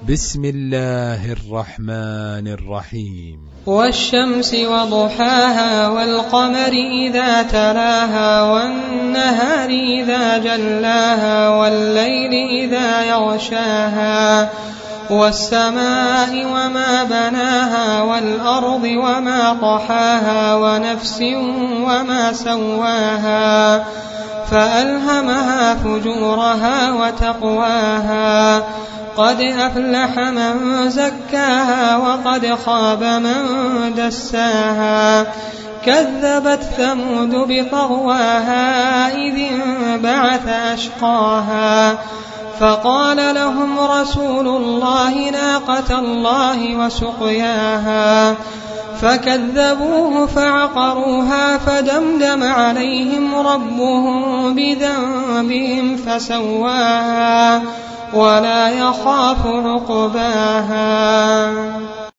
بسم الله الرحمن الرحيم. والشمس وضحاها والقمر إذا تلاها والنهار إذا جلاها والليل إذا يغشاها والسماء وما بناها والأرض وما طحاها ونفس وما سواها فألهمها فجورها وتقواها قد أفلح من زكاها وقد خاب من دساها كذبت ثمود بطغواها إذ انبعث أشقاها فقال لهم رسول الله ناقة الله وسقياها فكذبوه فعقروها فدمدم عليهم ربهم بذنبهم فسواها ولا يخاف عقباها.